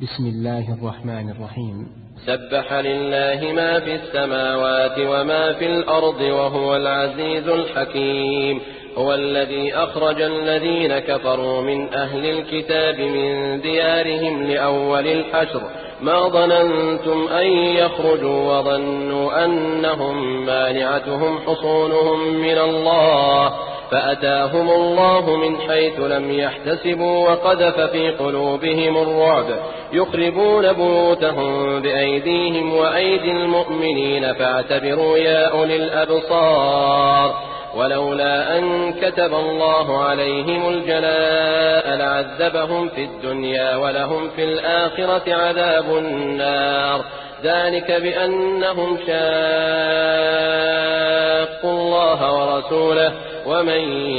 بسم الله الرحمن الرحيم. سبح لله ما في السماوات وما في الأرض وهو العزيز الحكيم. هو الذي أخرج الذين كفروا من أهل الكتاب من ديارهم لأول الحشر ما ظننتم أن يخرجوا وظنوا أنهم مانعتهم حصونهم من الله فأتاهم الله من حيث لم يحتسبوا وقذف في قلوبهم الرعب يخربون بيوتهم بأيديهم وأيدي المؤمنين فاعتبروا يا أولي الأبصار. ولولا أن كتب الله عليهم الجلاء لعذبهم في الدنيا ولهم في الآخرة عذاب النار ذلك بأنهم شاقوا الله ورسوله ومن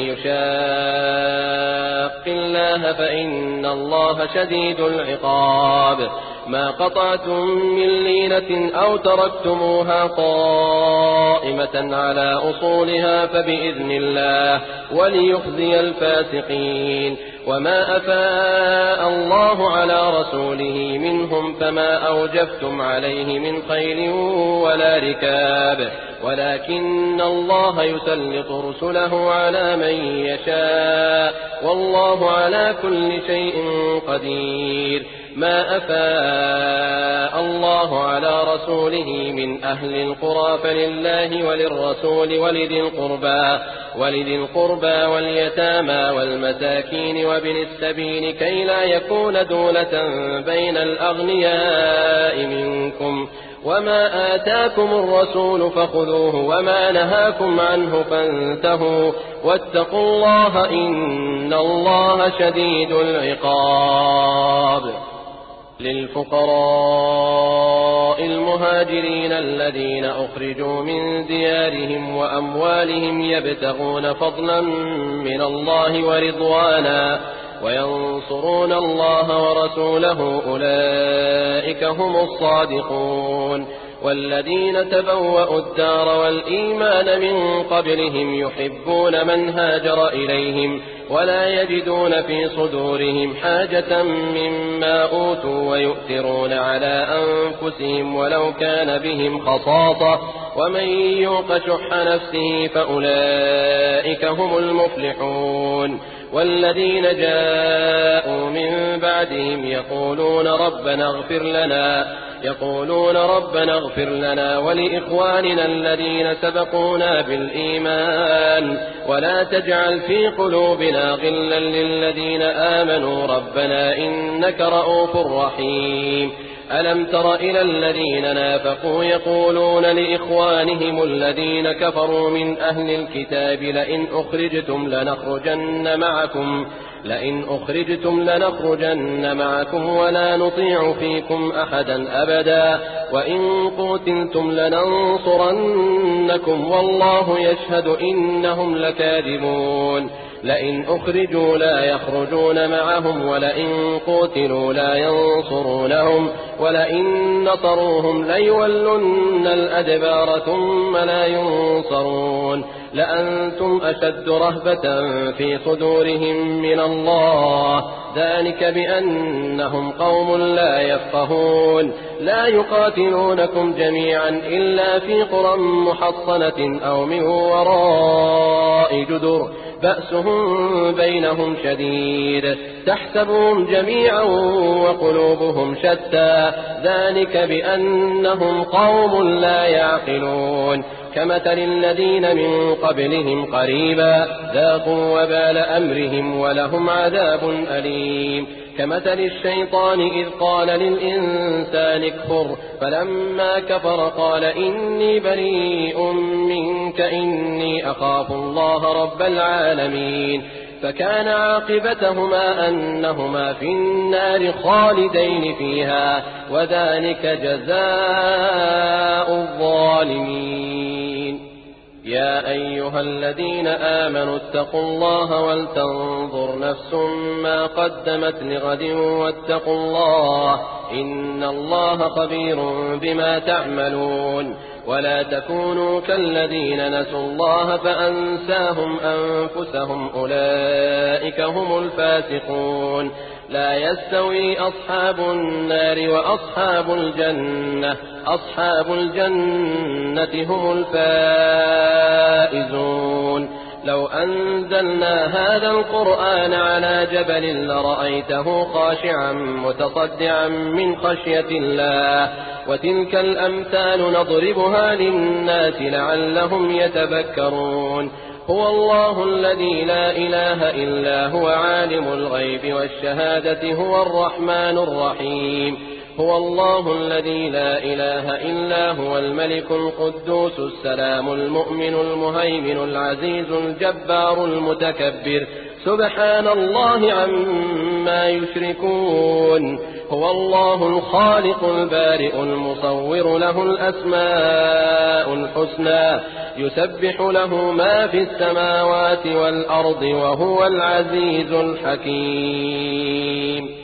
يشاق الله فإن الله شديد العقاب. ما قطعتم من لينة أو تركتموها قائمة على أصولها فبإذن الله وليخزي الفاسقين. وما أفاء الله على رسوله منهم فما أوجفتم عليه من خيل ولا ركاب ولكن الله يسلط رسله على من يشاء والله على كل شيء قدير. ما أفاء الله على رسوله من أهل القرى فلله وللرسول ولذي القربى واليتامى والمساكين وابن السبيل كي لا يكون دولة بين الأغنياء منكم. وما آتاكم الرسول فخذوه وما نهاكم عنه فانتهوا واتقوا الله إن الله شديد العقاب. للفقراء المهاجرين الذين أخرجوا من ديارهم وأموالهم يبتغون فضلا من الله ورضوانا وينصرون الله ورسوله أولئك هم الصادقون. والذين تبوأوا الدار والإيمان من قبلهم يحبون من هاجر إليهم ولا يجدون في صدورهم حاجة مما أوتوا ويؤثرون على أنفسهم ولو كان بهم خصاصة ومن يوق شح نفسه فأولئك هم المفلحون. والذين جاءوا من بعدهم يقولون ربنا اغفر لنا ولإخواننا الذين سبقونا بالإيمان ولا تجعل في قلوبنا غلا للذين آمنوا ربنا إنك رؤوف رحيم. ألم تر إلى الذين نافقوا يقولون لإخوانهم الذين كفروا من أهل الكتاب لئن أخرجتم لنخرجن معكم ولا نطيع فيكم أحدا أبدا وإن قتلتم لننصرنكم والله يشهد إنهم لكاذبون. لئن أخرجوا لا يخرجون معهم ولئن قتلوا لا ينصرونهم ولئن نصروهم ليولن الأدبار ثم لا ينصرون لأنتم أشد رهبة في صدورهم من الله ذلك بأنهم قوم لا يفقهون. لا يقاتلونكم جميعا إلا في قرى محصنة أو من وراء جدر بأسهم بينهم شديد تحسبهم جميعا وقلوبهم شتى ذلك بأنهم قوم لا يعقلون. كمثل الذين من قبلهم قريبا ذاقوا وبال أمرهم ولهم عذاب أليم. كمثل الشيطان إذ قال للإنسان اكفر فلما كفر قال إني بريء منك إني أخاف الله رب العالمين. فكان عاقبتهما أنهما في النار خالدين فيها وذلك جزاء الظالمين. يا أيها الذين آمنوا اتقوا الله ولتنظر نفس ما قدمت لغد واتقوا الله إن الله خبير بما تعملون. ولا تكونوا كالذين نسوا الله فأنساهم أنفسهم أولئك هم الفاسقون. لا يستوي أصحاب النار وأصحاب الجنة أصحاب الجنة هم الفائزون لو أنزلنا هذا القرآن على جبل لرأيته خاشعا متصدعا من خشية الله وتلك الأمثال نضربها للناس لعلهم يتذكرون هو الله الذي لا إله إلا هو عالم الغيب والشهادة هو الرحمن الرحيم هو الله الذي لا إله إلا هو الملك القدوس السلام المؤمن المهيمن العزيز الجبار المتكبر سبحان الله عما يشركون هو الله الخالق البارئ المصور له الأسماء الحسنى يسبح له ما في السماوات والأرض وهو العزيز الحكيم